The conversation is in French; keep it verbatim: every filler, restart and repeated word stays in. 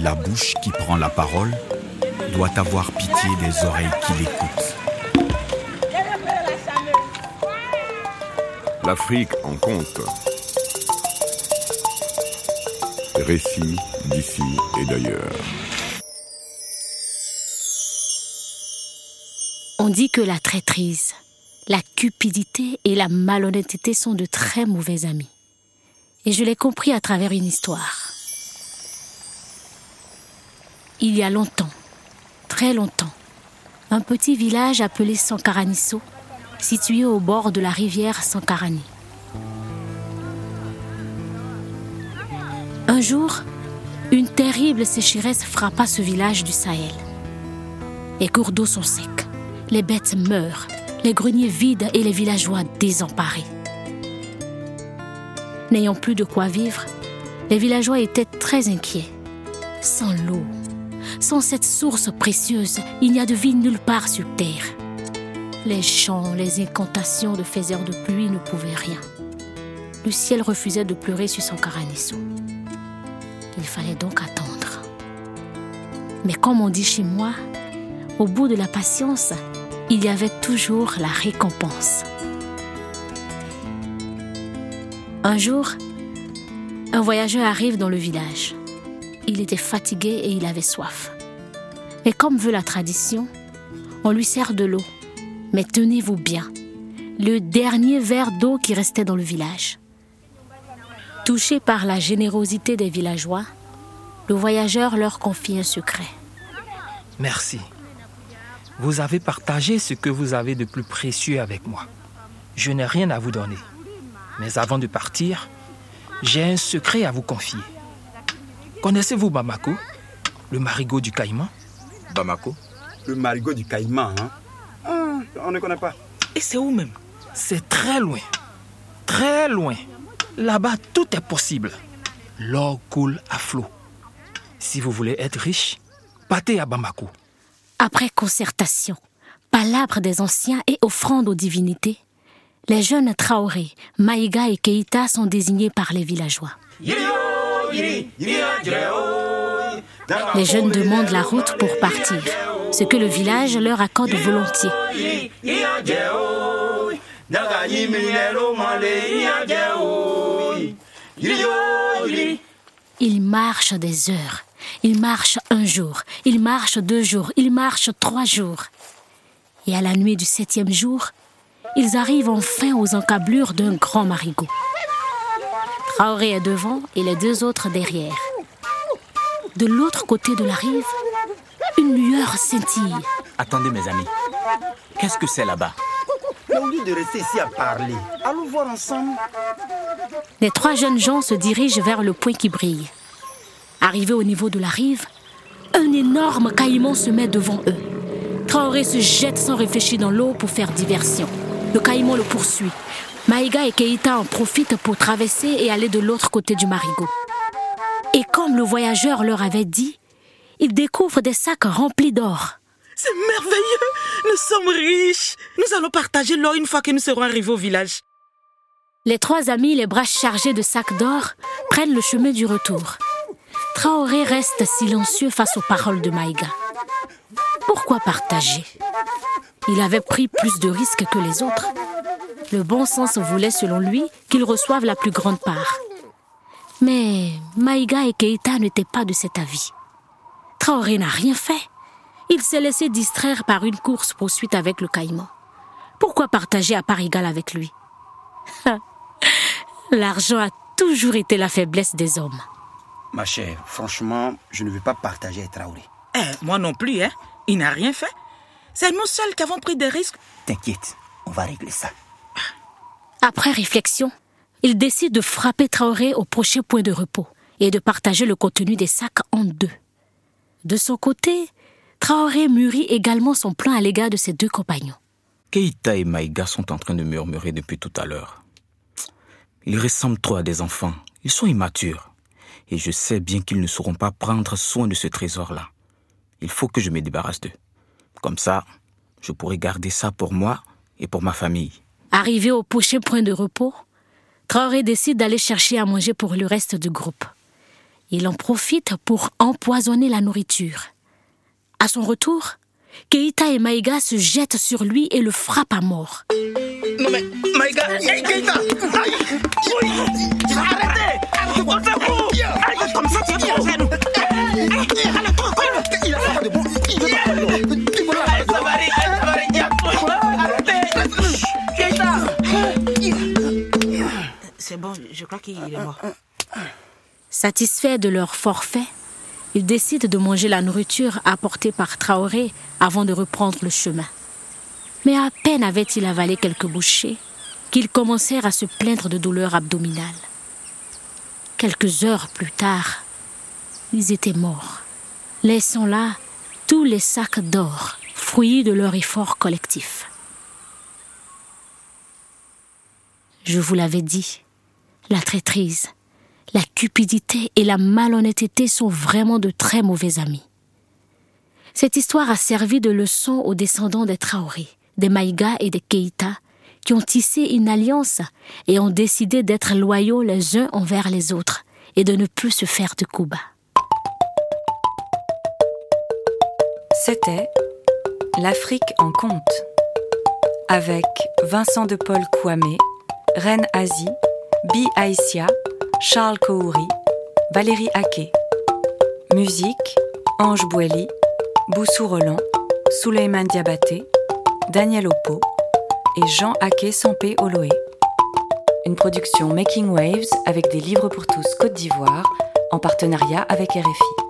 la bouche qui prend la parole doit avoir pitié des oreilles qui l'écoutent. L'Afrique en compte. Récits d'ici et d'ailleurs. On dit que la traîtrise, la cupidité et la malhonnêteté sont de très mauvais amis. Et je l'ai compris à travers une histoire. Il y a longtemps, très longtemps, un petit village appelé Sankaranisso, situé au bord de la rivière Sankarani. Un jour, une terrible sécheresse frappa ce village du Sahel. Les cours d'eau sont secs, les bêtes meurent, les greniers vides et les villageois désemparés. N'ayant plus de quoi vivre, les villageois étaient très inquiets. Sans l'eau, sans cette source précieuse, il n'y a de vie nulle part sur terre. Les chants, les incantations de faiseurs de pluie ne pouvaient rien. Le ciel refusait de pleurer sur Sankaranisso. Il fallait donc attendre. Mais comme on dit chez moi, au bout de la patience, il y avait toujours la récompense. Un jour, un voyageur arrive dans le village. Il était fatigué et il avait soif. Mais comme veut la tradition, on lui sert de l'eau. Mais tenez-vous bien, le dernier verre d'eau qui restait dans le village. Touché par la générosité des villageois, le voyageur leur confie un secret. Merci. Vous avez partagé ce que vous avez de plus précieux avec moi. Je n'ai rien à vous donner. Mais avant de partir, j'ai un secret à vous confier. Connaissez-vous Bamako, le marigot du Caïman? Bamako? Le marigot du Caïman, hein? Ah, on ne connaît pas. Et c'est où même? C'est très loin. Très loin. Là-bas, tout est possible. L'or coule à flot. Si vous voulez être riche, partez à Bamako. Après concertation, palabres des anciens et offrandes aux divinités, les jeunes Traoré, Maïga et Keïta sont désignés par les villageois. Les jeunes demandent la route pour partir, ce que le village leur accorde volontiers. Ils marchent des heures, ils marchent un jour, ils marchent deux jours, ils marchent trois jours. Et à la nuit du septième jour, ils arrivent enfin aux encablures d'un grand marigot. Traoré est devant et les deux autres derrière. De l'autre côté de la rive, une lueur scintille. Attendez mes amis, qu'est-ce que c'est là-bas? Au lieu de rester ici à parler, allons voir ensemble. Les trois jeunes gens se dirigent vers le point qui brille. Arrivés au niveau de la rive, un énorme caïman se met devant eux. Traoré se jette sans réfléchir dans l'eau pour faire diversion. Le caïman le poursuit. Maïga et Keïta en profitent pour traverser et aller de l'autre côté du marigot. Et comme le voyageur leur avait dit, ils découvrent des sacs remplis d'or. C'est merveilleux! Nous sommes riches! Nous allons partager l'or une fois que nous serons arrivés au village. Les trois amis, les bras chargés de sacs d'or, prennent le chemin du retour. Traoré reste silencieux face aux paroles de Maïga. Pourquoi partager? Il avait pris plus de risques que les autres. Le bon sens voulait, selon lui, qu'ils reçoivent la plus grande part. Mais Maïga et Keïta n'étaient pas de cet avis. Traoré n'a rien fait. Il s'est laissé distraire par une course-poursuite avec le caïman. Pourquoi partager à part égale avec lui? L'argent a toujours été la faiblesse des hommes. Ma chère, franchement, je ne veux pas partager avec Traoré. Eh, moi non plus, hein. Il n'a rien fait. C'est nous seuls qui avons pris des risques. T'inquiète, on va régler ça. Après réflexion, il décide de frapper Traoré au prochain point de repos et de partager le contenu des sacs en deux. De son côté, Traoré mûrit également son plan à l'égard de ses deux compagnons. Keïta et Maïga sont en train de murmurer depuis tout à l'heure. Ils ressemblent trop à des enfants. Ils sont immatures. Et je sais bien qu'ils ne sauront pas prendre soin de ce trésor-là. Il faut que je me débarrasse d'eux. Comme ça, je pourrai garder ça pour moi et pour ma famille. Arrivé au prochain point de repos, Traoré décide d'aller chercher à manger pour le reste du groupe. Il en profite pour empoisonner la nourriture. À son retour, Keïta et Maïga se jettent sur lui et le frappent à mort. Non mais, Maïga, Keïta, aïe, oui, arrêtez, on fait vous, comme ça tu viens faire nous. Il a pas de bon, il veut pas de bon. C'est bon, je crois qu'il est mort. Satisfaits de leur forfait, ils décident de manger la nourriture apportée par Traoré avant de reprendre le chemin. Mais à peine avaient-ils avalé quelques bouchées qu'ils commencèrent à se plaindre de douleurs abdominales. Quelques heures plus tard, ils étaient morts, laissant là tous les sacs d'or, fruits de leur effort collectif. Je vous l'avais dit, la traîtrise, la cupidité et la malhonnêteté sont vraiment de très mauvais amis. Cette histoire a servi de leçon aux descendants des Traoré, des Maïga et des Keïta, qui ont tissé une alliance et ont décidé d'être loyaux les uns envers les autres et de ne plus se faire de coups bas. C'était L'Afrique en conte, avec Vincent de Paul Kouamé, Reine Azie, Bi Aïssia, Charles Kohouri, Valérie Aké. Musique, Ange Boueli, Boussou Roland, Souleymane Diabaté, Daniel Opo et Jean Aké Sampé Oloé. Une production Making Waves avec des livres pour tous Côte d'Ivoire en partenariat avec R F I.